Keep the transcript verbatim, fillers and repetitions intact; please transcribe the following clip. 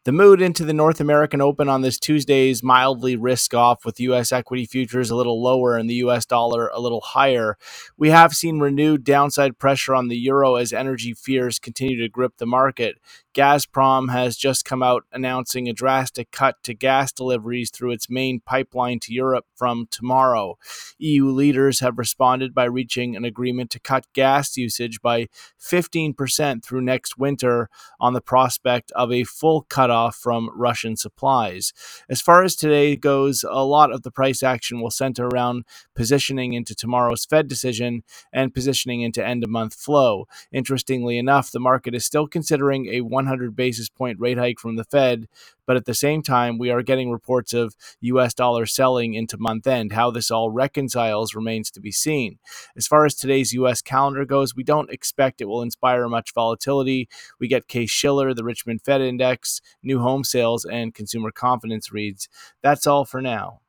The mood into the North American Open on this Tuesday is mildly risk off, with U S equity futures a little lower and the U S dollar a little higher. We have seen renewed downside pressure on the euro as energy fears continue to grip the market. Gazprom has just come out announcing a drastic cut to gas deliveries through its main pipeline to Europe from tomorrow. E U leaders have responded by reaching an agreement to cut gas usage by fifteen percent through next winter on the prospect of a full cutoff from Russian supplies. As far as today goes, a lot of the price action will center around positioning into tomorrow's Fed decision and positioning into end-of-month flow. Interestingly enough, the market is still considering a one hundred basis point rate hike from the Fed, but at the same time, we are getting reports of U S dollar selling into month end. How this all reconciles remains to be seen. As far as today's U S calendar goes, we don't expect it will inspire much volatility. We get Case-Shiller, the Richmond Fed Index, new home sales, and consumer confidence reads. That's all for now.